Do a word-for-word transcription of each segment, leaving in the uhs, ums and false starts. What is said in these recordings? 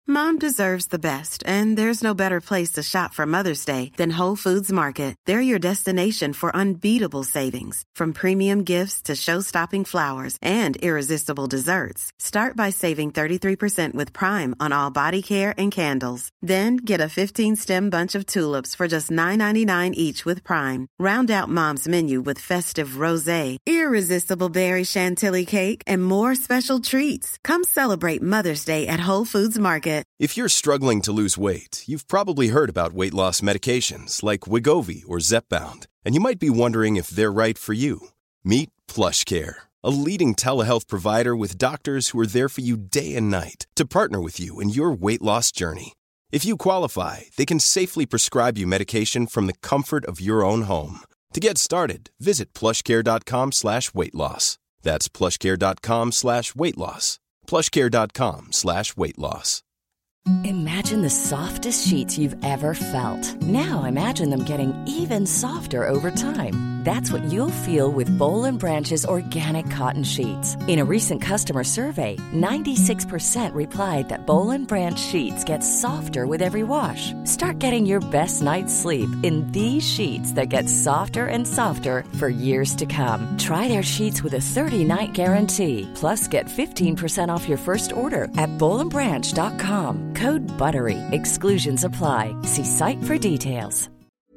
Mom deserves the best, and there's no better place to shop for Mother's Day than Whole Foods Market. They're your destination for unbeatable savings, from premium gifts to show-stopping flowers and irresistible desserts. Start by saving thirty-three percent with Prime on all body care and candles. Then get a fifteen-stem bunch of tulips for just nine ninety-nine each with Prime. Round out Mom's menu with festive rosé, irresistible berry chantilly cake, and more special treats. Come celebrate Mother's Day at Whole Foods Market. If you're struggling to lose weight, you've probably heard about weight loss medications like Wegovy or Zepbound, and you might be wondering if they're right for you. Meet PlushCare, a leading telehealth provider with doctors who are there for you day and night to partner with you in your weight loss journey. If you qualify, they can safely prescribe you medication from the comfort of your own home. To get started, visit plushcare.com slash weight loss. That's plushcare.com slash weight loss. plushcare.com slash weight loss. Imagine the softest sheets you've ever felt. Now imagine them getting even softer over time. That's what you'll feel with Boll and Branch's organic cotton sheets. In a recent customer survey, ninety-six percent replied that Boll and Branch sheets get softer with every wash. Start getting your best night's sleep in these sheets that get softer and softer for years to come. Try their sheets with a thirty-night guarantee. Plus, get fifteen percent off your first order at boll and branch dot com. Code BUTTERY. Exclusions apply. See site for details.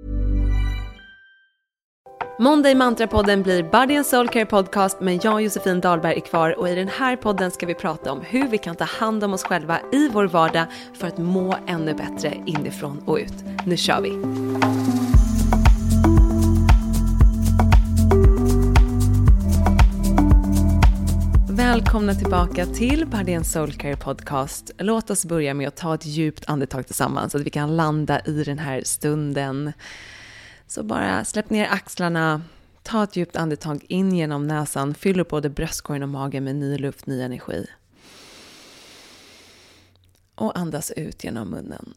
Monday Mantra-podden blir Body and Soul Care podcast, men jag och Josefin Dahlberg är kvar, och i den här podden ska vi prata om hur vi kan ta hand om oss själva i vår vardag för att må ännu bättre inifrån och ut. Nu kör vi! Välkomna tillbaka till Body and Soul Care podcast. Låt oss börja med att ta ett djupt andetag tillsammans så att vi kan landa i den här stunden. Så bara släpp ner axlarna, ta ett djupt andetag in genom näsan, fyll upp både bröstkorgen och magen med ny luft, ny energi. Och andas ut genom munnen.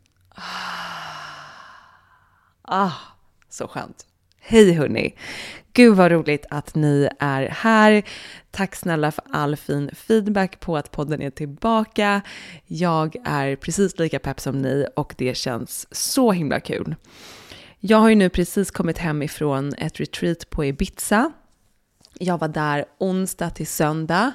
Ah, så skönt. Hej hörni, gud vad roligt att ni är här. Tack snälla för all fin feedback på att podden är tillbaka. Jag är precis lika pepp som ni och det känns så himla kul. Jag har ju nu precis kommit hem ifrån ett retreat på Ibiza. Jag var där onsdag till söndag.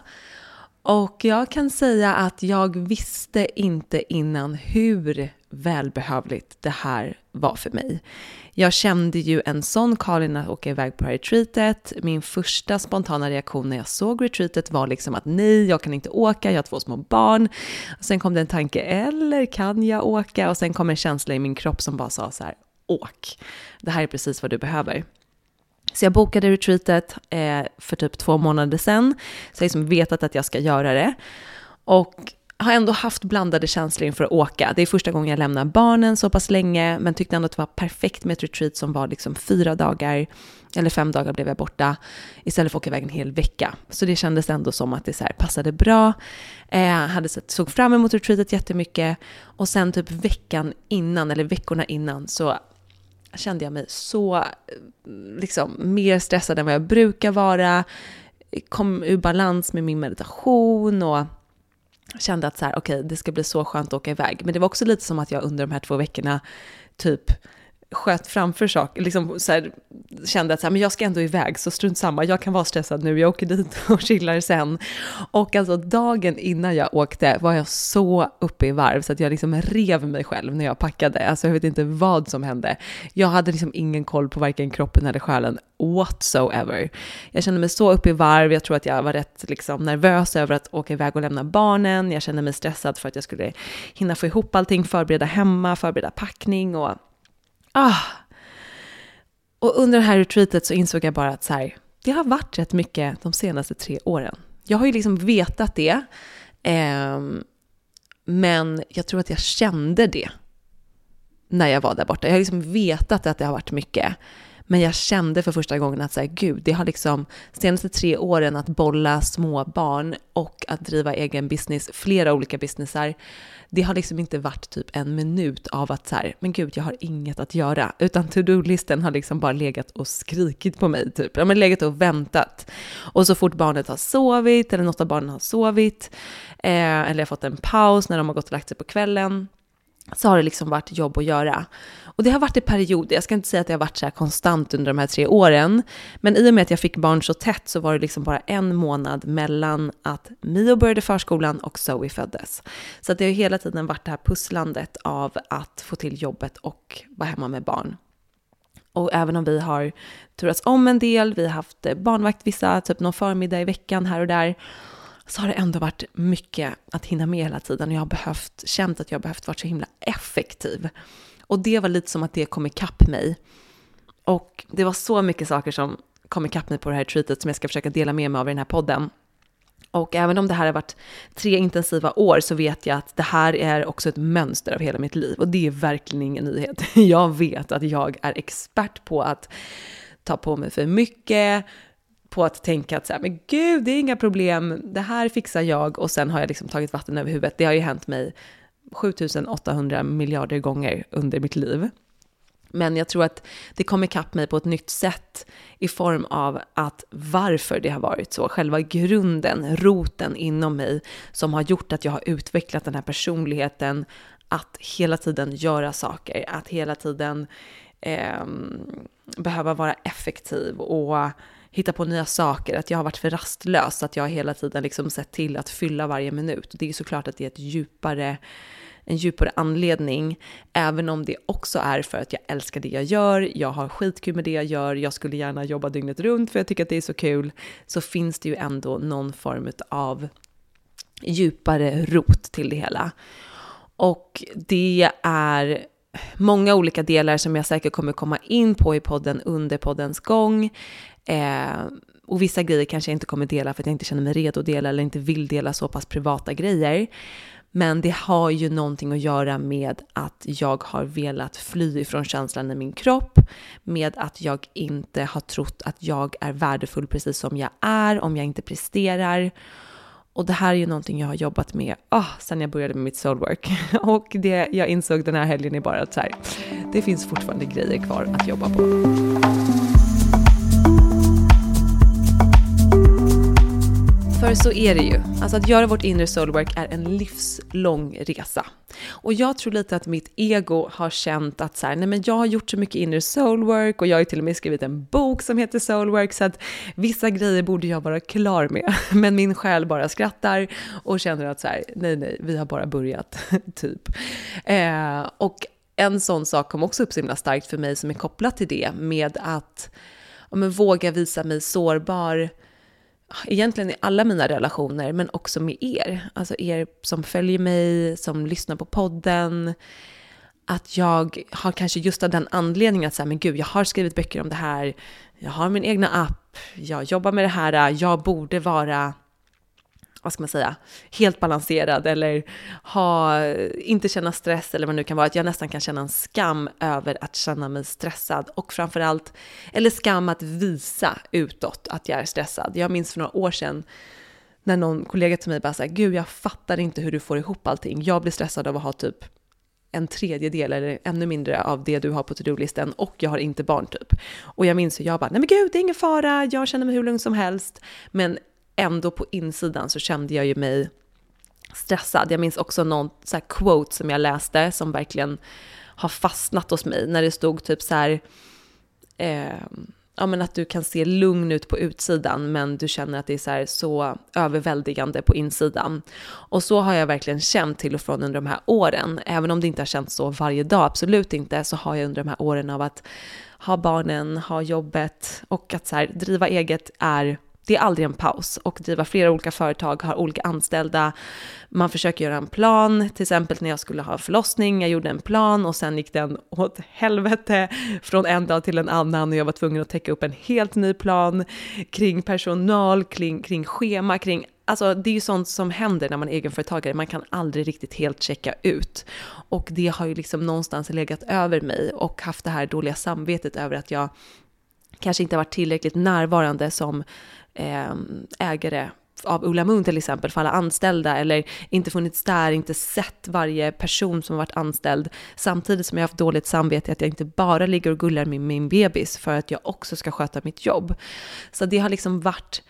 Och jag kan säga att jag visste inte innan hur välbehövligt det här var för mig. Jag kände ju en sån Karin att åka iväg på retreatet. Min första spontana reaktion när jag såg retreatet var liksom att nej, jag kan inte åka, jag har två små barn. Och sen kom det en tanke, eller kan jag åka? Och sen kom en känsla i min kropp som bara sa så här, åk. Det här är precis vad du behöver. Så jag bokade retreatet eh, för typ två månader sedan. Så jag liksom vetat att jag ska göra det. Och har ändå haft blandade känslor inför att åka. Det är första gången jag lämnar barnen så pass länge. Men tyckte ändå att det var perfekt med ett retreat som var liksom fyra dagar. Eller fem dagar blev jag borta. Istället för att åka iväg en hel vecka. Så det kändes ändå som att det så här passade bra. Jag eh, hade sett, såg fram emot retreatet jättemycket. Och sen typ veckan innan, eller veckorna innan, så kände jag mig så liksom mer stressad än vad jag brukar vara. Kom ur balans med min meditation och kände att så här, okej, okay, det ska bli så skönt att åka iväg. Men det var också lite som att jag under de här två veckorna typ sköt framför saker, liksom så här, kände att så här, men jag ska ändå iväg, så strunt samma, jag kan vara stressad nu, jag åker dit och chillar sen. Och alltså dagen innan jag åkte var jag så uppe i varv så att jag liksom rev mig själv när jag packade. Alltså jag vet inte vad som hände. Jag hade liksom ingen koll på varken kroppen eller själen whatsoever. Jag kände mig så uppe i varv, jag tror att jag var rätt liksom nervös över att åka iväg och lämna barnen. Jag kände mig stressad för att jag skulle hinna få ihop allting, förbereda hemma, förbereda packning och Ah. Och under det här retreatet så insåg jag bara att så här, det har varit rätt mycket de senaste tre åren. Jag har ju liksom vetat det. Eh, men jag tror att jag kände det när jag var där borta. Jag har liksom vetat att det har varit mycket. Men jag kände för första gången att så här, gud, det har liksom senaste tre åren att bolla små barn och att driva egen business, flera olika businessar. Det har liksom inte varit typ en minut av att så här, men gud, jag har inget att göra. Utan to-do-listen har liksom bara legat och skrikit på mig typ. Jag har legat och väntat. Och så fort barnet har sovit, eller något av barnen har sovit, eh, eller jag har fått en paus när de har gått och lagt sig på kvällen, så har det liksom varit jobb att göra. Och det har varit i perioder. Jag ska inte säga att det har varit så här konstant under de här tre åren. Men i och med att jag fick barn så tätt så var det liksom bara en månad mellan att Mio började förskolan och Zoe föddes. Så att det har hela tiden varit det här pusslandet av att få till jobbet och vara hemma med barn. Och även om vi har turats om en del, vi har haft barnvakt vissa, typ någon förmiddag i veckan här och där, så har det ändå varit mycket att hinna med hela tiden. Och jag har behövt, känt att jag har behövt vara så himla effektiv. Och det var lite som att det kom ikapp mig. Och det var så mycket saker som kom ikapp mig på det här treatet som jag ska försöka dela med mig av i den här podden. Och även om det här har varit tre intensiva år så vet jag att det här är också ett mönster av hela mitt liv. Och det är verkligen ingen nyhet. Jag vet att jag är expert på att ta på mig för mycket, på att tänka att så här, men gud, det är inga problem, det här fixar jag, och sen har jag liksom tagit vatten över huvudet. Det har ju hänt mig sjutusen åttahundra miljarder gånger under mitt liv. Men jag tror att det kommer ikapp mig på ett nytt sätt i form av att varför det har varit så. Själva grunden, roten inom mig som har gjort att jag har utvecklat den här personligheten att hela tiden göra saker, att hela tiden eh, behöva vara effektiv och hitta på nya saker, att jag har varit för rastlös, att jag hela tiden liksom sett till att fylla varje minut. Det är såklart att det är ett djupare, en djupare anledning, även om det också är för att jag älskar det jag gör, jag har skitkul med det jag gör, jag skulle gärna jobba dygnet runt för jag tycker att det är så kul, så finns det ju ändå någon form av djupare rot till det hela. Och det är många olika delar som jag säkert kommer komma in på i podden under poddens gång. Eh, och vissa grejer kanske jag inte kommer dela för att jag inte känner mig redo att dela eller inte vill dela så pass privata grejer. Men det har ju någonting att göra med att jag har velat fly ifrån känslan i min kropp, med att jag inte har trott att jag är värdefull precis som jag är om jag inte presterar. Och det här är ju någonting jag har jobbat med oh, sedan jag började med mitt soulwork. Och det jag insåg den här helgen är bara att så här, det finns fortfarande grejer kvar att jobba på. För så är det ju. Alltså att göra vårt inre soulwork är en livslång resa. Och jag tror lite att mitt ego har känt att så här, nej men jag har gjort så mycket inre soulwork och jag har ju till och med skrivit en bok som heter Soulwork, så att vissa grejer borde jag vara klar med. Men min själ bara skrattar och känner att så här, nej nej, vi har bara börjat typ. Eh, och en sån sak kom också upp så himla starkt för mig som är kopplat till det, med att ja, men våga visa mig sårbar egentligen i alla mina relationer, men också med er. Alltså er som följer mig, som lyssnar på podden. Att jag har kanske just av den anledningen att säga, men gud, jag har skrivit böcker om det här. Jag har min egna app. Jag jobbar med det här. Jag borde vara, vad ska man säga, helt balanserad eller ha, inte känna stress eller vad det nu kan vara. Att jag nästan kan känna en skam över att känna mig stressad. Och framförallt, eller skam att visa utåt att jag är stressad. Jag minns för några år sedan när någon kollega till mig bara sa, gud, jag fattar inte hur du får ihop allting. Jag blir stressad av att ha typ en tredjedel eller ännu mindre av det du har på to-do-listen och jag har inte barn typ. Och jag minns hur jag bara, nej men gud, det är ingen fara. Jag känner mig hur lugn som helst. Men ändå på insidan så kände jag ju mig stressad. Jag minns också någon så här quote som jag läste som verkligen har fastnat hos mig. När det stod typ så här, eh, ja men att du kan se lugn ut på utsidan men du känner att det är så här så överväldigande på insidan. Och så har jag verkligen känt till och från under de här åren. Även om det inte har känts så varje dag, absolut inte, så har jag under de här åren av att ha barnen, ha jobbet och att så här, driva eget är... Det är aldrig en paus, och driva flera olika företag, har olika anställda. Man försöker göra en plan, till exempel när jag skulle ha förlossning, jag gjorde en plan och sen gick den åt helvete från en dag till en annan och jag var tvungen att täcka upp en helt ny plan kring personal, kring, kring schema, kring... Alltså det är ju sånt som händer när man är egenföretagare, man kan aldrig riktigt helt checka ut. Och det har ju liksom någonstans legat över mig och haft det här dåliga samvetet över att jag kanske inte har varit tillräckligt närvarande som eh, ägare av Ulla Moon till exempel för alla anställda, eller inte funnits där, inte sett varje person som varit anställd, samtidigt som jag har haft dåligt samvete att jag inte bara ligger och gullar med min bebis för att jag också ska sköta mitt jobb. Så det har liksom varit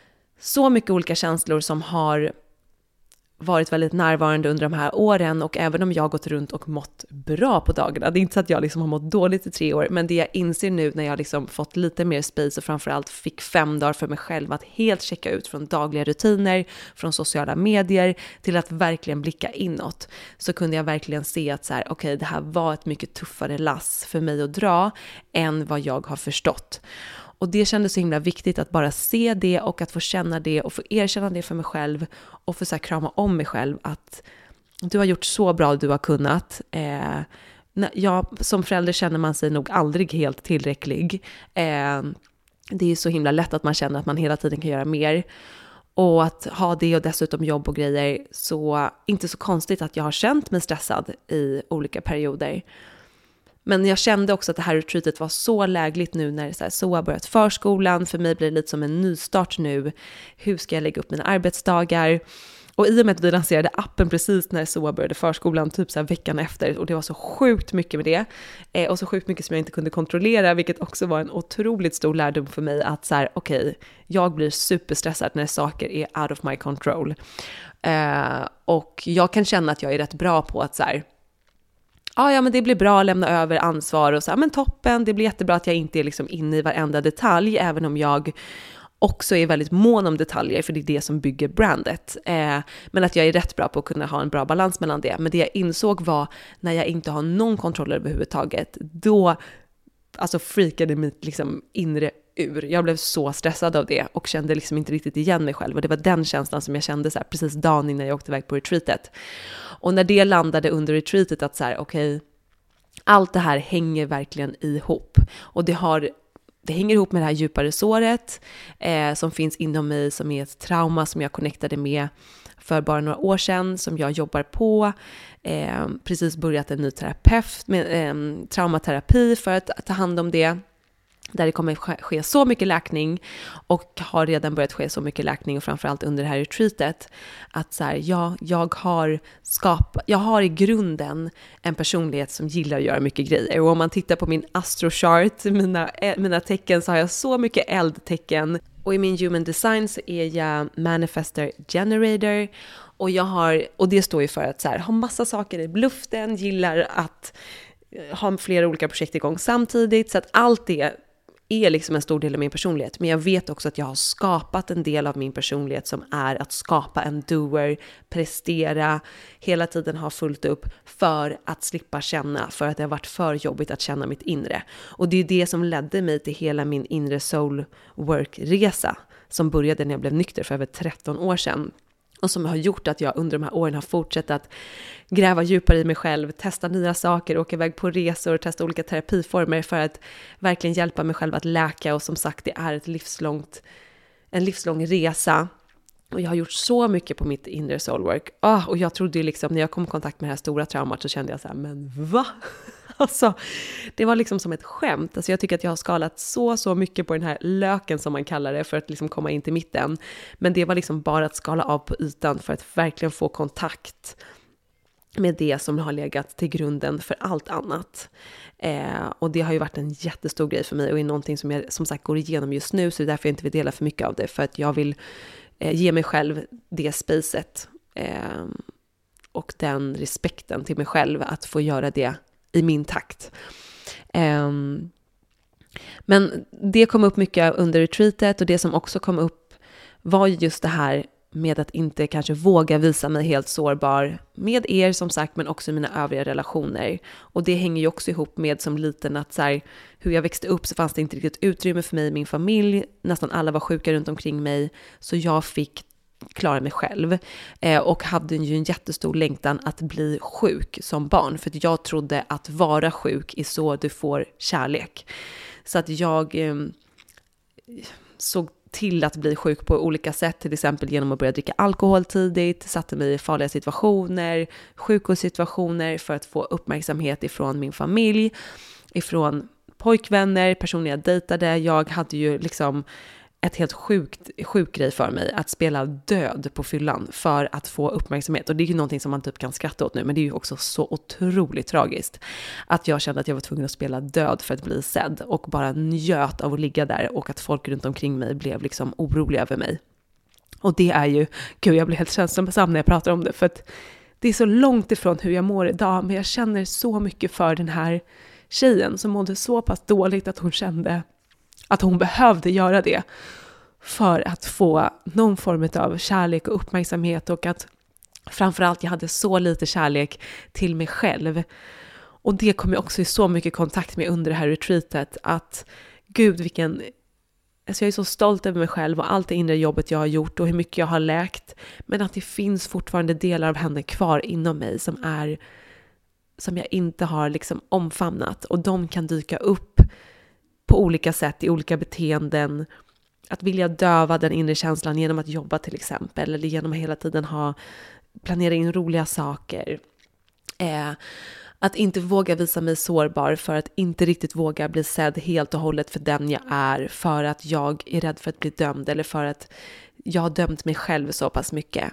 så mycket olika känslor som har varit väldigt närvarande under de här åren, och även om jag har gått runt och mått bra på dagarna, det är inte så att jag liksom har mått dåligt i tre år, men det jag inser nu när jag liksom fått lite mer space och framförallt fick fem dagar för mig själv att helt checka ut från dagliga rutiner, från sociala medier till att verkligen blicka inåt, så kunde jag verkligen se att så här, okej, det här var ett mycket tuffare lass för mig att dra än vad jag har förstått. Och det kändes så himla viktigt att bara se det och att få känna det och få erkänna det för mig själv och få så här krama om mig själv att du har gjort så bra du har kunnat. Eh, ja, som förälder känner man sig nog aldrig helt tillräcklig. Eh, det är så himla lätt att man känner att man hela tiden kan göra mer. Och att ha det och dessutom jobb och grejer, så inte så konstigt att jag har känt mig stressad i olika perioder. Men jag kände också att det här retreatet var så lägligt nu när så, här, så har börjat förskolan. För mig blir det lite som en nystart nu. Hur ska jag lägga upp mina arbetsdagar? Och i och med att vi lanserade appen precis när så började förskolan, typ så här veckan efter. Och det var så sjukt mycket med det. Eh, och så sjukt mycket som jag inte kunde kontrollera. Vilket också var en otroligt stor lärdom för mig. Att så här, okej, okay, jag blir superstressad när saker är out of my control. Eh, och jag kan känna att jag är rätt bra på att så här, Ja, ja, men det blir bra att lämna över ansvar och så här, men toppen, det blir jättebra att jag inte är liksom inne i varenda detalj, även om jag också är väldigt mån om detaljer, för det är det som bygger brandet. Eh, men att jag är rätt bra på att kunna ha en bra balans mellan det. Men det jag insåg var, när jag inte har någon kontroll överhuvudtaget, då alltså freakade mitt liksom inre ur. Jag blev så stressad av det och kände liksom inte riktigt igen mig själv. Och det var den känslan som jag kände så här, precis dagen innan jag åkte iväg på retreatet. Och när det landade under retreatet att så här, okej, okay, allt det här hänger verkligen ihop. Och det har det hänger ihop med det här djupare såret eh, som finns inom mig, som är ett trauma som jag connectade med för bara några år sedan, som jag jobbar på. Eh, precis börjat en ny terapeut med eh, traumaterapi för att ta hand om det. Där det kommer ske, ske så mycket läkning, och har redan börjat ske så mycket läkning, och framförallt under det här retreatet, att så här, ja, jag har skapat, jag har i grunden en personlighet som gillar att göra mycket grejer. Och om man tittar på min astrochart, mina, mina tecken, så har jag så mycket eldtecken. Och i min human design så är jag manifester generator, och jag har, och det står ju för att så här, ha massa saker i luften, gillar att ha flera olika projekt igång samtidigt, så att allt det är liksom en stor del av min personlighet. Men jag vet också att jag har skapat en del av min personlighet som är att skapa en doer, prestera, hela tiden ha fullt upp för att slippa känna, för att det har varit för jobbigt att känna mitt inre. Och det är det som ledde mig till hela min inre soul work-resa, som började när jag blev nykter för över tretton år sedan. Och som har gjort att jag under de här åren har fortsatt att gräva djupare i mig själv, testa nya saker, åka iväg på resor och testa olika terapiformer för att verkligen hjälpa mig själv att läka. Och som sagt, det är ett livslångt, en livslång resa. Och jag har gjort så mycket på mitt inre soulwork. Oh, och jag trodde ju liksom, när jag kom i kontakt med det här stora traumat, så kände jag så här, men va? Alltså, det var liksom som ett skämt. Alltså jag tycker att jag har skalat så, så mycket på den här löken som man kallar det, för att liksom komma in till mitten. Men det var liksom bara att skala av på ytan för att verkligen få kontakt med det som har legat till grunden för allt annat. Eh, och det har ju varit en jättestor grej för mig, och är någonting som jag som sagt går igenom just nu, så det är därför jag inte vill dela för mycket av det, för att jag vill eh, ge mig själv det spacet eh, och den respekten till mig själv att få göra det i min takt. Um, men det kom upp mycket under retreatet, och det som också kom upp var just det här med att inte kanske våga visa mig helt sårbar med er som sagt, men också mina övriga relationer. Och det hänger ju också ihop med som liten att så här, hur jag växte upp så fanns det inte riktigt utrymme för mig i min familj. Nästan alla var sjuka runt omkring mig, så jag fick klara mig själv eh, och hade ju en jättestor längtan att bli sjuk som barn, för att jag trodde att vara sjuk är så du får kärlek. Så att jag eh, såg till att bli sjuk på olika sätt, till exempel genom att börja dricka alkohol tidigt, satte mig i farliga situationer, sjukhussituationer, för att få uppmärksamhet ifrån min familj, ifrån pojkvänner, personer jag dejtade. Jag hade ju liksom ett helt sjukt sjuk grej för mig att spela död på fyllan för att få uppmärksamhet. Och det är ju någonting som man typ kan skratta åt nu, men det är ju också så otroligt tragiskt att jag kände att jag var tvungen att spela död för att bli sedd och bara njöt av att ligga där och att folk runt omkring mig blev liksom oroliga över mig. Och det är ju, gud jag blir helt känslosam när jag pratar om det, för att det är så långt ifrån hur jag mår idag, men jag känner så mycket för den här tjejen som mådde så pass dåligt att hon kände att hon behövde göra det för att få någon form av kärlek och uppmärksamhet, och att framförallt jag hade så lite kärlek till mig själv. Och det kom jag också i så mycket kontakt med under det här retreatet, att gud vilken, alltså jag är så stolt över mig själv och allt det inre jobbet jag har gjort och hur mycket jag har läkt, men att det finns fortfarande delar av henne kvar inom mig som är som jag inte har liksom omfamnat, och de kan dyka upp på olika sätt, i olika beteenden. Att vilja döva den inre känslan genom att jobba till exempel, eller genom att hela tiden ha, planera in roliga saker. Eh, att inte våga visa mig sårbar för att inte riktigt våga bli sedd helt och hållet för den jag är, för att jag är rädd för att bli dömd, eller för att jag har dömt mig själv så pass mycket.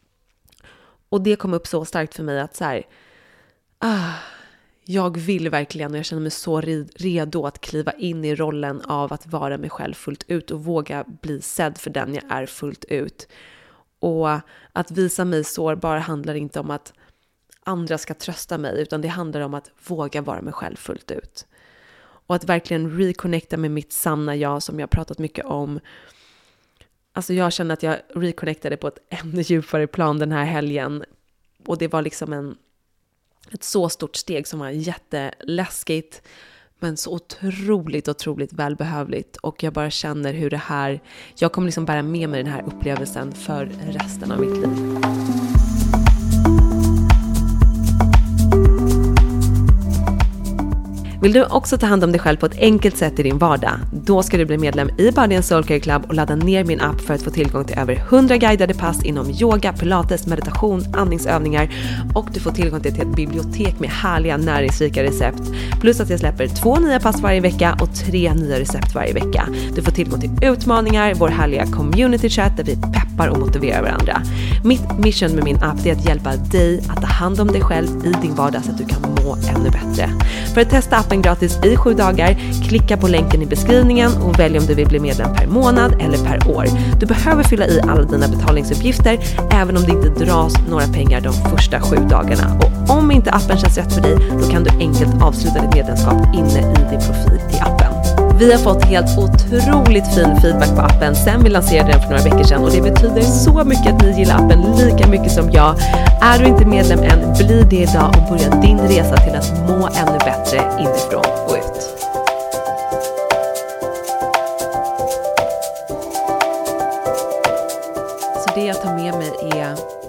Och det kom upp så starkt för mig att så här, ah, jag vill verkligen, och jag känner mig så redo att kliva in i rollen av att vara mig själv fullt ut och våga bli sedd för den jag är fullt ut. Och att visa mig sårbar handlar inte om att andra ska trösta mig, utan det handlar om att våga vara mig själv fullt ut. Och att verkligen reconnecta med mitt sanna jag, som jag pratat mycket om. Alltså jag känner att jag reconnectade på ett ännu djupare plan den här helgen. Och det var liksom en ett så stort steg som var jätteläskigt, men så otroligt, otroligt välbehövligt. Och jag bara känner hur det här, jag kommer liksom bära med mig den här upplevelsen för resten av mitt liv. Vill du också ta hand om dig själv på ett enkelt sätt i din vardag? Då ska du bli medlem i Body and Soul Care Club och ladda ner min app för att få tillgång till över hundra guidade pass inom yoga, pilates, meditation, andningsövningar, och du får tillgång till ett bibliotek med härliga näringsrika recept. Plus att jag släpper två nya pass varje vecka och tre nya recept varje vecka. Du får tillgång till utmaningar, vår härliga community chat där vi peppar och motiverar varandra. Mitt mission med min app är att hjälpa dig att ta hand om dig själv i din vardag så att du kan må ännu bättre. För att testa appen gratis i sju dagar, klicka på länken i beskrivningen och välj om du vill bli medlem per månad eller per år. Du behöver fylla i alla dina betalningsuppgifter även om det inte dras några pengar de första sju dagarna. Och om inte appen känns rätt för dig, då kan du enkelt avsluta ditt medlemskap inne i din profil i appen. Vi har fått helt otroligt fin feedback på appen sen vi lanserade den för några veckor sedan, och det betyder så mycket att ni gillar appen lika mycket som jag. Är du inte medlem än, bli det idag och börja din resa till att må ännu bättre inifrån och ut. Så det jag tar med mig är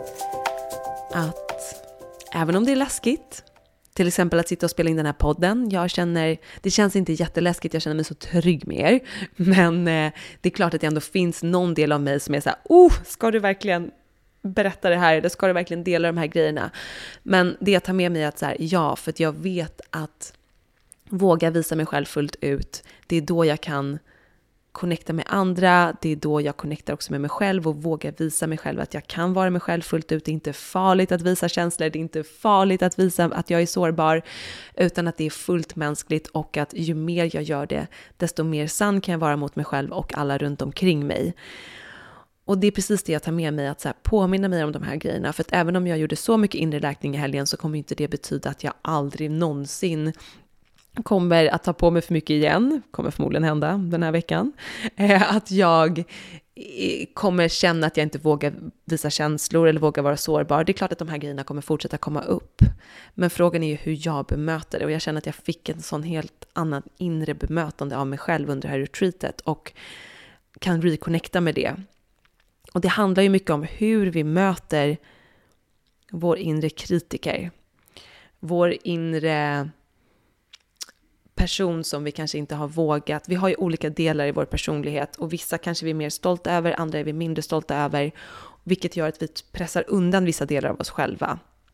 att även om det är läskigt, till exempel att sitta och spela in den här podden. Jag känner, det känns inte jätteläskigt, jag känner mig så trygg med er. Men eh, det är klart att det ändå finns någon del av mig som är så här, oh, ska du verkligen berätta det här? Eller ska du verkligen dela de här grejerna? Men det jag tar med mig är att så här, ja, för att jag vet att våga visa mig själv fullt ut. Det är då jag kan connecta med andra, det är då jag connectar också med mig själv och vågar visa mig själv att jag kan vara mig själv fullt ut. Det är inte farligt att visa känslor, det är inte farligt att visa att jag är sårbar, utan att det är fullt mänskligt, och att ju mer jag gör det, desto mer sann kan jag vara mot mig själv och alla runt omkring mig. Och det är precis det jag tar med mig, att så här, påminna mig om de här grejerna. För att även om jag gjorde så mycket inre läkning i helgen, så kommer inte det betyda att jag aldrig någonsin kommer att ta på mig för mycket igen. Kommer förmodligen hända den här veckan. Eh, att jag kommer känna att jag inte vågar visa känslor eller vågar vara sårbar. Det är klart att de här grejerna kommer fortsätta komma upp. Men frågan är ju hur jag bemöter det. Och jag känner att jag fick en sån helt annan inre bemötande av mig själv under det här retreatet. Och kan reconnecta med det. Och det handlar ju mycket om hur vi möter vår inre kritiker. Vår inre person som vi kanske inte har vågat. Vi har ju olika delar i vår personlighet, och vissa kanske vi är mer stolta över, andra är vi mindre stolta över, vilket gör att vi pressar undan vissa delar av oss själva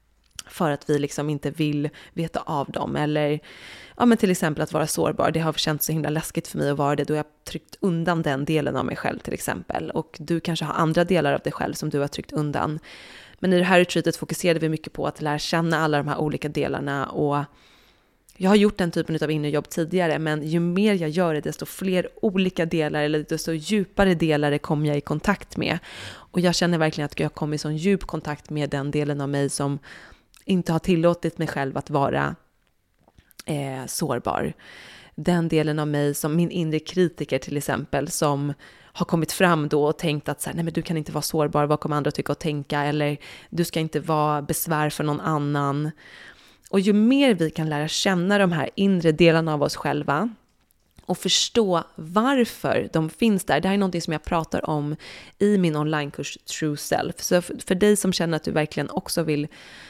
för att vi liksom inte vill veta av dem. Eller ja, men till exempel att vara sårbar. Det har känts så himla läskigt för mig att vara det, då jag tryckt undan den delen av mig själv till exempel. Och du kanske har andra delar av dig själv som du har tryckt undan. Men i det här retreatet fokuserade vi mycket på att lära känna alla de här olika delarna. Och jag har gjort den typen av inre jobb tidigare, men ju mer jag gör det, desto fler olika delar eller desto djupare delar kommer jag i kontakt med. Och jag känner verkligen att jag kommer i sån djup kontakt med den delen av mig som inte har tillåtit mig själv att vara eh, sårbar. Den delen av mig som min inre kritiker till exempel, som har kommit fram då och tänkt att så här, nej men du kan inte vara sårbar, vad kommer andra tycka och tänka, eller du ska inte vara besvär för någon annan. Och ju mer vi kan lära känna de här inre delarna av oss själva och förstå varför de finns där. Det här är något som jag pratar om i min onlinekurs True Self. Så för dig som känner att du verkligen också vill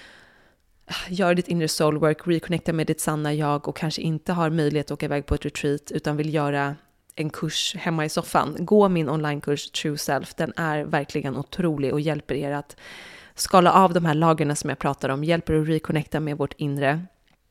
göra ditt inner soul work, reconnecta med ditt sanna jag och kanske inte har möjlighet att åka iväg på ett retreat utan vill göra en kurs hemma i soffan. Gå min onlinekurs True Self. Den är verkligen otrolig och hjälper er att skala av de här lagerna som jag pratar om, hjälper att reconnecta med vårt inre.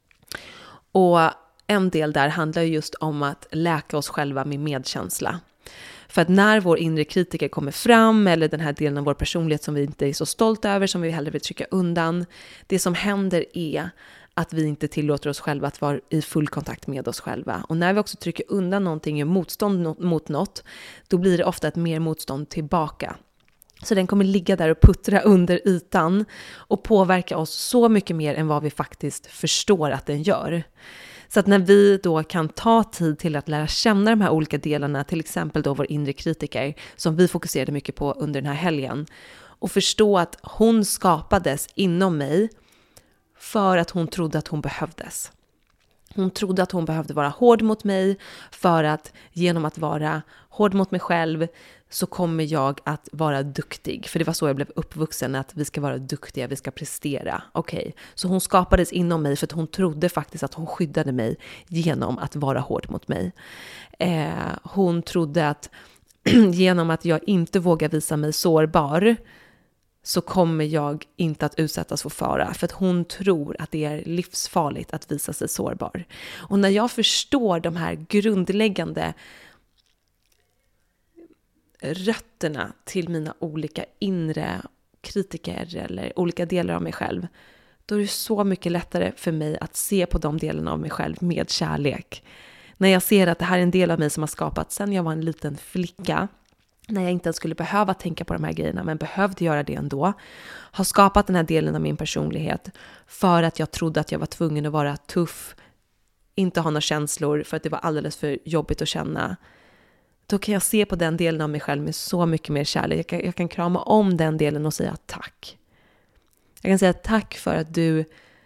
Och en del där handlar just om att läka oss själva med medkänsla. För att när vår inre kritiker kommer fram, eller den här delen av vår personlighet som vi inte är så stolta över, som vi hellre vill trycka undan, det som händer är att vi inte tillåter oss själva att vara i full kontakt med oss själva. Och när vi också trycker undan någonting i motstånd mot något, då blir det ofta ett mer motstånd tillbaka. Så den kommer ligga där och puttra under ytan och påverka oss så mycket mer än vad vi faktiskt förstår att den gör. Så att när vi då kan ta tid till att lära känna de här olika delarna, till exempel då vår inre kritiker som vi fokuserade mycket på under den här helgen, och förstå att hon skapades inom mig för att hon trodde att hon behövdes. Hon trodde att hon behövde vara hård mot mig för att genom att vara hård mot mig själv så kommer jag att vara duktig. För det var så jag blev uppvuxen, att vi ska vara duktiga, vi ska prestera. Okej, okay. Så hon skapades inom mig för att hon trodde faktiskt att hon skyddade mig genom att vara hård mot mig. Eh, hon trodde att genom att jag inte vågar visa mig sårbar så kommer jag inte att utsättas för fara. För att hon tror att det är livsfarligt att visa sig sårbar. Och när jag förstår de här grundläggande rötterna till mina olika inre kritiker eller olika delar av mig själv, då är det så mycket lättare för mig att se på de delarna av mig själv med kärlek. När jag ser att det här är en del av mig som har skapats sedan jag var en liten flicka, när jag inte ens skulle behöva tänka på de här grejerna men behövde göra det ändå, har skapat den här delen av min personlighet för att jag trodde att jag var tvungen att vara tuff, inte ha några känslor för att det var alldeles för jobbigt att känna. Då kan jag se på den delen av mig själv med så mycket mer kärlek. Jag kan, jag kan krama om den delen och säga tack. Jag kan säga tack för att du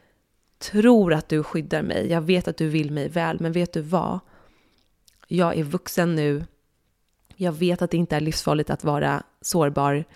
tror att du skyddar mig. Jag vet att du vill mig väl, men vet du vad? Jag är vuxen nu. Jag vet att det inte är livsfarligt att vara sårbar.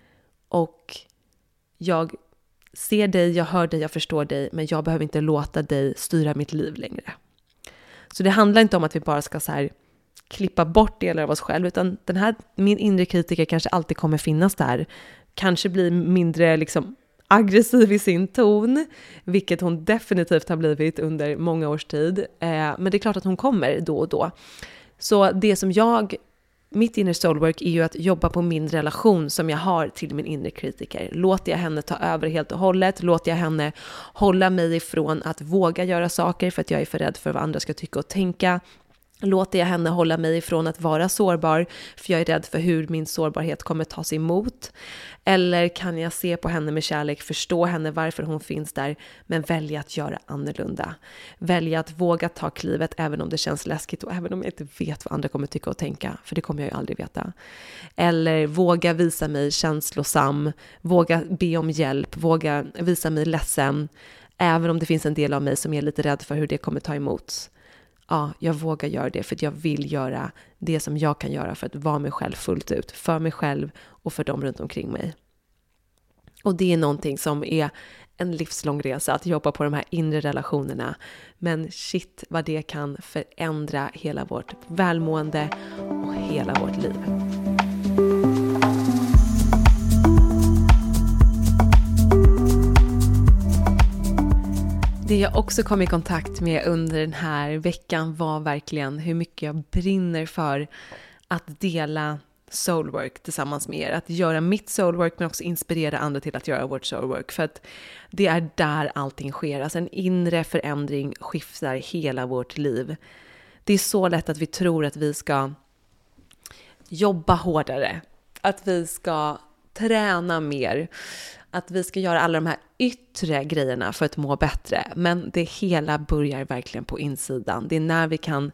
Och jag ser dig, jag hör dig, jag förstår dig, men jag behöver inte låta dig styra mitt liv längre. Så det handlar inte om att vi bara ska så här klippa bort delar av oss själv, utan den här, min inre kritiker kanske alltid kommer finnas där. Kanske blir mindre liksom aggressiv i sin ton, vilket hon definitivt har blivit under många års tid. Eh, men det är klart att hon kommer då och då. Så det som jag, mitt inner soulwork är ju att jobba på min relation som jag har till min inre kritiker. Låter jag henne ta över helt och hållet? Låter jag henne hålla mig ifrån att våga göra saker för att jag är för rädd för vad andra ska tycka och tänka? Låter jag henne hålla mig ifrån att vara sårbar för jag är rädd för hur min sårbarhet kommer tas emot? Eller kan jag se på henne med kärlek, förstå henne varför hon finns där, men välja att göra annorlunda? Välja att våga ta klivet även om det känns läskigt och även om jag inte vet vad andra kommer tycka och tänka, för det kommer jag ju aldrig veta. Eller våga visa mig känslosam, våga be om hjälp, våga visa mig ledsen, även om det finns en del av mig som är lite rädd för hur det kommer ta emot. Ja, jag vågar göra det för att jag vill göra det som jag kan göra för att vara mig själv fullt ut. För mig själv och för dem runt omkring mig. Och det är någonting som är en livslång resa, att jobba på de här inre relationerna. Men shit vad det kan förändra hela vårt välmående och hela vårt liv. Det jag också kom i kontakt med under den här veckan var verkligen hur mycket jag brinner för att dela soulwork tillsammans med er. Att göra mitt soulwork men också inspirera andra till att göra vårt soulwork. För att det är där allting sker. Alltså en inre förändring skiftar hela vårt liv. Det är så lätt att vi tror att vi ska jobba hårdare. Att vi ska träna mer. Att vi ska göra alla de här yttre grejerna för att må bättre. Men det hela börjar verkligen på insidan. Det är när vi kan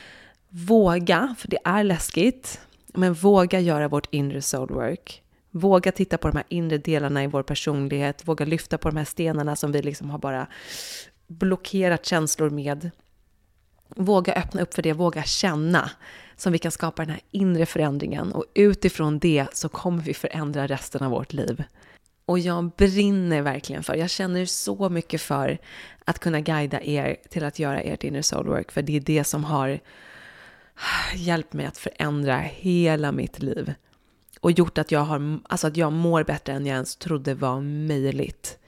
våga, för det är läskigt, men våga göra vårt inre soulwork. Våga titta på de här inre delarna i vår personlighet. Våga lyfta på de här stenarna som vi liksom har bara blockerat känslor med. Våga öppna upp för det, våga känna. Som vi kan skapa den här inre förändringen. Och utifrån det så kommer vi förändra resten av vårt liv. Och jag brinner verkligen för, jag känner så mycket för att kunna guida er till att göra ert inner soulwork. För det är det som har hjälpt mig att förändra hela mitt liv. Och gjort att jag, har, alltså att jag mår bättre än jag ens trodde var möjligt.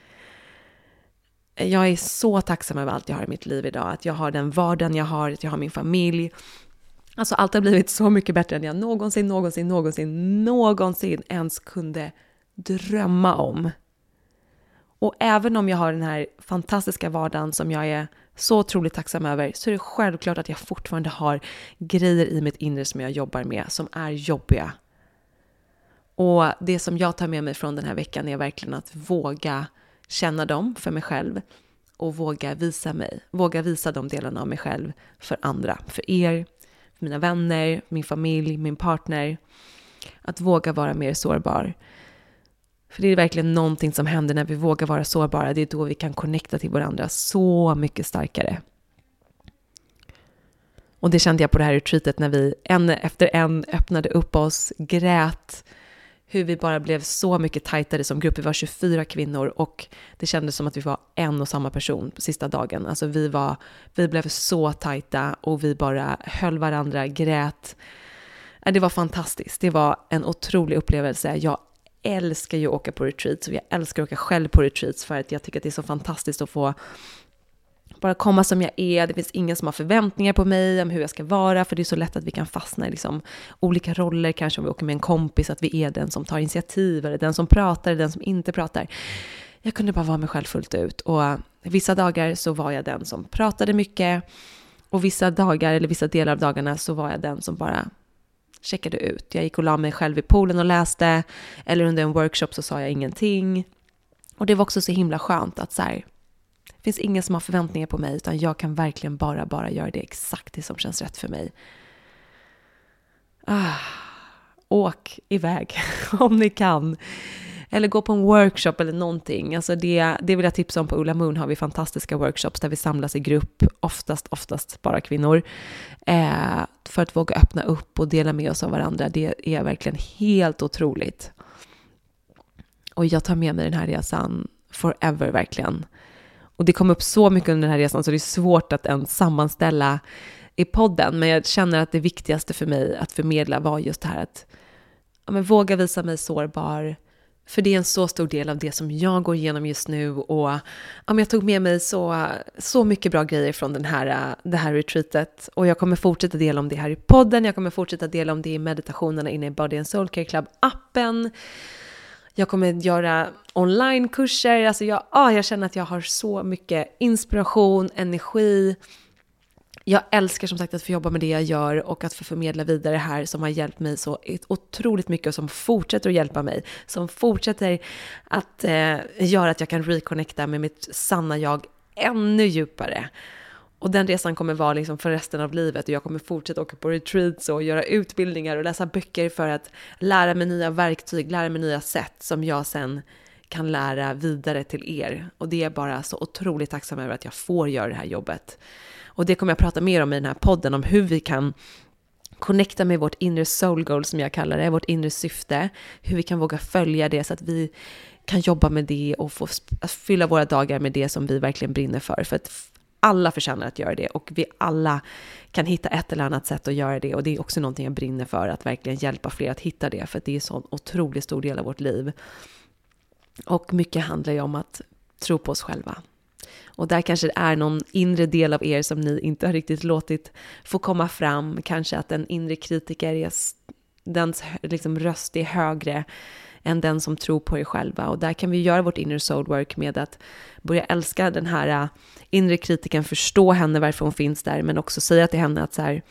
Jag är så tacksam över allt jag har i mitt liv idag. Att jag har den vardagen jag har, att jag har min familj. Alltså allt har blivit så mycket bättre än jag någonsin, någonsin, någonsin, någonsin ens kunde drömma om. Och även om jag har den här fantastiska vardagen som jag är så otroligt tacksam över, så är det självklart att jag fortfarande har grejer i mitt inre som jag jobbar med som är jobbiga. Och det som jag tar med mig från den här veckan är verkligen att våga känna dem för mig själv och våga visa mig, våga visa de delarna av mig själv för andra, för er, för mina vänner, min familj, min partner. Att våga vara mer sårbar. För det är verkligen någonting som händer när vi vågar vara sårbara. Det är då vi kan connecta till varandra så mycket starkare. Och det kände jag på det här retreatet när vi en efter en öppnade upp oss, grät. Hur vi bara blev så mycket tajtare som grupp. Vi var tjugofyra kvinnor och det kändes som att vi var en och samma person på sista dagen. Alltså vi, var, vi blev så tajta och vi bara höll varandra, grät. Det var fantastiskt. Det var en otrolig upplevelse. Jag älskar ju att åka på retreats och jag älskar att åka själv på retreats för att jag tycker att det är så fantastiskt att få bara komma som jag är. Det finns ingen som har förväntningar på mig om hur jag ska vara, för det är så lätt att vi kan fastna i liksom olika roller, kanske om vi åker med en kompis, att vi är den som tar initiativ eller den som pratar eller den som inte pratar. Jag kunde bara vara mig själv fullt ut och vissa dagar så var jag den som pratade mycket och vissa dagar eller vissa delar av dagarna så var jag den som bara checkade ut. Jag gick och la mig själv i poolen och läste, eller under en workshop så sa jag ingenting. Och det var också så himla skönt att så här, det finns ingen som har förväntningar på mig, utan jag kan verkligen bara, bara göra det exakt det som känns rätt för mig. Ah, åk iväg om ni kan. Eller gå på en workshop eller någonting. Alltså det, det vill jag tipsa om. På Ola Moon har vi fantastiska workshops där vi samlas i grupp. Oftast, oftast bara kvinnor. Eh, för att våga öppna upp och dela med oss av varandra. Det är verkligen helt otroligt. Och jag tar med mig den här resan forever verkligen. Och det kom upp så mycket under den här resan så det är svårt att ens sammanställa i podden. Men jag känner att det viktigaste för mig att förmedla var just det här att ja, men våga visa mig sårbar. För det är en så stor del av det som jag går igenom just nu. Och ja, jag tog med mig så, så mycket bra grejer från den här, det här retreatet. Och jag kommer fortsätta dela om det här i podden. Jag kommer fortsätta dela om det i meditationerna inne i Body and Soul Care Club-appen. Jag kommer göra onlinekurser. Alltså jag, ah, jag känner att jag har så mycket inspiration, energi. Jag älskar som sagt att få jobba med det jag gör och att få förmedla vidare här som har hjälpt mig så otroligt mycket och som fortsätter att hjälpa mig. Som fortsätter att eh, göra att jag kan reconnecta med mitt sanna jag ännu djupare. Och den resan kommer vara liksom för resten av livet och jag kommer fortsätta åka på retreats och göra utbildningar och läsa böcker för att lära mig nya verktyg, lära mig nya sätt som jag sen kan lära vidare till er. Och det är bara så otroligt tacksam över att jag får göra det här jobbet. Och det kommer jag prata mer om i den här podden, om hur vi kan connecta med vårt inre soul goal som jag kallar det, vårt inre syfte. Hur vi kan våga följa det så att vi kan jobba med det och få fylla våra dagar med det som vi verkligen brinner för. För att alla förtjänar att göra det och vi alla kan hitta ett eller annat sätt att göra det. Och det är också någonting jag brinner för, att verkligen hjälpa fler att hitta det. För att det är en sån otroligt stor del av vårt liv. Och mycket handlar ju om att tro på oss själva. Och där kanske det är någon inre del av er som ni inte har riktigt låtit få komma fram. Kanske att en inre kritiker är, dens liksom röst är högre än den som tror på er själva. Och där kan vi göra vårt inner soul work med att börja älska den här inre kritiken, förstå henne varför hon finns där, men också säga till henne att så här,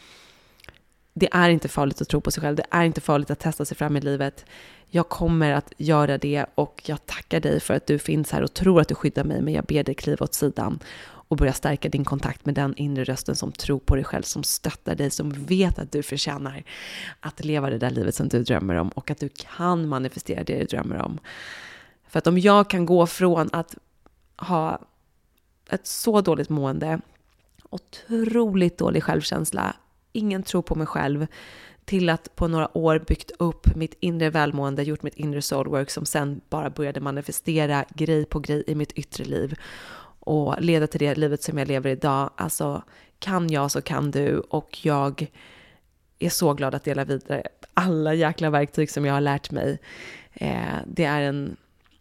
det är inte farligt att tro på sig själv, det är inte farligt att testa sig fram i livet. Jag kommer att göra det och jag tackar dig för att du finns här och tror att du skyddar mig, men jag ber dig kliva åt sidan och börja stärka din kontakt med den inre rösten som tror på dig själv, som stöttar dig, som vet att du förtjänar att leva det där livet som du drömmer om och att du kan manifestera det du drömmer om. För att om jag kan gå från att ha ett så dåligt mående, otroligt dålig självkänsla, ingen tro på mig själv, till att på några år byggt upp mitt inre välmående, gjort mitt inre soulwork som sen bara började manifestera grej på grej i mitt yttre liv och leda till det livet som jag lever idag. Alltså, kan jag så kan du, och jag är så glad att dela vidare alla jäkla verktyg som jag har lärt mig. Eh, det är en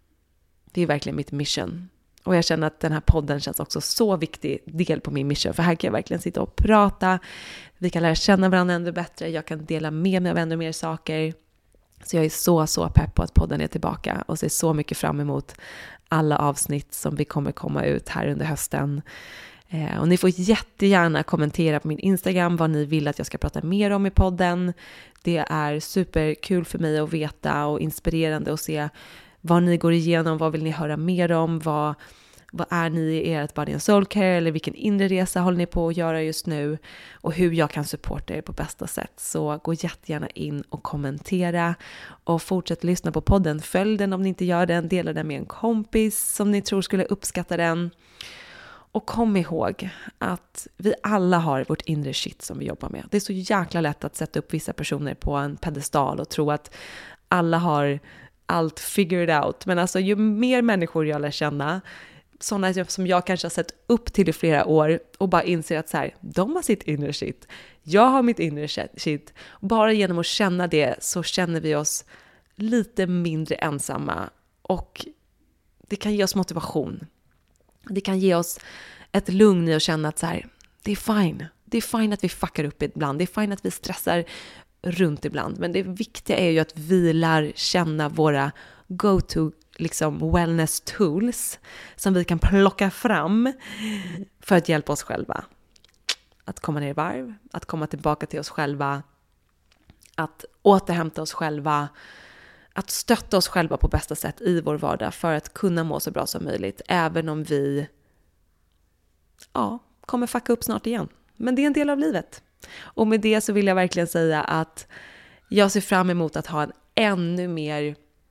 det är verkligen mitt mission. Och jag känner att den här podden känns också så viktig del på min mission. För här kan jag verkligen sitta och prata. Vi kan lära känna varandra ännu bättre. Jag kan dela med mig av ännu mer saker. Så jag är så, så pepp på att podden är tillbaka. Och ser så mycket fram emot alla avsnitt som vi kommer komma ut här under hösten. Eh, och ni får jättegärna kommentera på min Instagram vad ni vill att jag ska prata mer om i podden. Det är superkul för mig att veta och inspirerande att se vad ni går igenom, vad vill ni höra mer om, vad, vad är ni i ert body and soul care, eller vilken inre resa håller ni på att göra just nu, och hur jag kan supporta er på bästa sätt. Så gå jättegärna in och kommentera och fortsätt lyssna på podden. Följ den om ni inte gör den, dela den med en kompis som ni tror skulle uppskatta den. Och kom ihåg att vi alla har vårt inre shit som vi jobbar med. Det är så jäkla lätt att sätta upp vissa personer på en pedestal och tro att alla har allt figured out. Men alltså ju mer människor jag lär känna, sådana som jag kanske har sett upp till i flera år och bara inser att så här, de har sitt inre shit. Jag har mitt inre shit. Bara genom att känna det så känner vi oss lite mindre ensamma, och det kan ge oss motivation. Det kan ge oss ett lugn i att känna att så här, det är fine. Det är fine att vi fuckar upp ibland. Det är fine att vi stressar runt ibland. Men det viktiga är ju att vi lär känna våra go-to liksom wellness tools som vi kan plocka fram för att hjälpa oss själva. Att komma ner i varv, att komma tillbaka till oss själva, att återhämta oss själva, att stötta oss själva på bästa sätt i vår vardag för att kunna må så bra som möjligt, även om vi ja, kommer fucka upp snart igen. Men det är en del av livet. Och med det så vill jag verkligen säga att jag ser fram emot att ha en ännu mer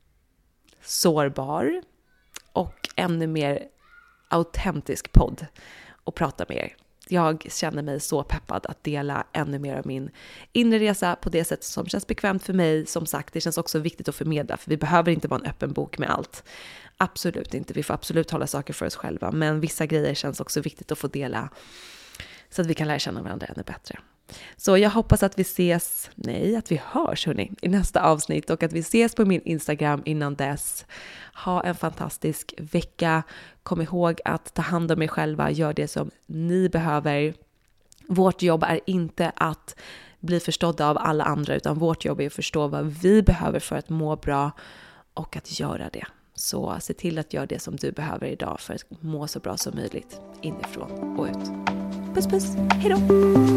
sårbar och ännu mer autentisk podd och prata med er. Jag känner mig så peppad att dela ännu mer av min inre resa på det sätt som känns bekvämt för mig. Som sagt, det känns också viktigt att förmedla, för vi behöver inte vara en öppen bok med allt. Absolut inte, vi får absolut hålla saker för oss själva, men vissa grejer känns också viktigt att få dela så att vi kan lära känna varandra ännu bättre. Så jag hoppas att vi ses, nej att vi hörs hörni, i nästa avsnitt, och att vi ses på min Instagram innan dess. Ha en fantastisk vecka. Kom ihåg att ta hand om er själva, gör det som ni behöver. Vårt jobb är inte att bli förstådda av alla andra, utan vårt jobb är att förstå vad vi behöver för att må bra och att göra det. Så se till att göra det som du behöver idag för att må så bra som möjligt inifrån och ut. Puss puss, hej då!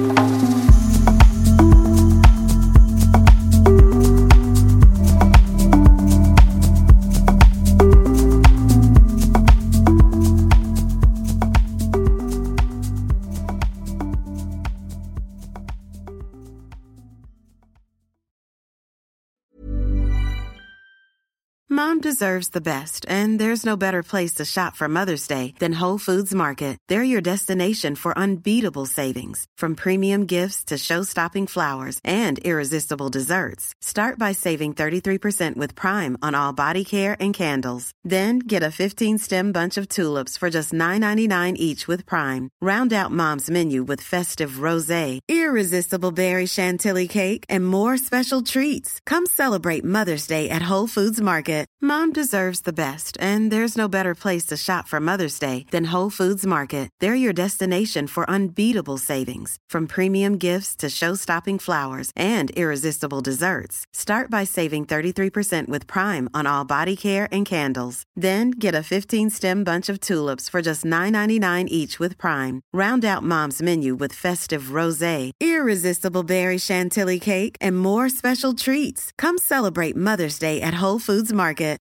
Mom deserves the best, and there's no better place to shop for Mother's Day than Whole Foods Market. They're your destination for unbeatable savings, from premium gifts to show-stopping flowers and irresistible desserts. Start by saving thirty-three percent with Prime on all body care and candles. Then get a fifteen-stem bunch of tulips for just nine ninety-nine each with Prime. Round out Mom's menu with festive rosé, irresistible berry chantilly cake, and more special treats. Come celebrate Mother's Day at Whole Foods Market. Mom deserves the best, and there's no better place to shop for Mother's Day than Whole Foods Market. They're your destination for unbeatable savings, from premium gifts to show-stopping flowers and irresistible desserts. Start by saving thirty-three percent with Prime on all body care and candles. Then get a fifteen-stem bunch of tulips for just nine ninety-nine each with Prime. Round out Mom's menu with festive rosé, irresistible berry chantilly cake, and more special treats. Come celebrate Mother's Day at Whole Foods Market.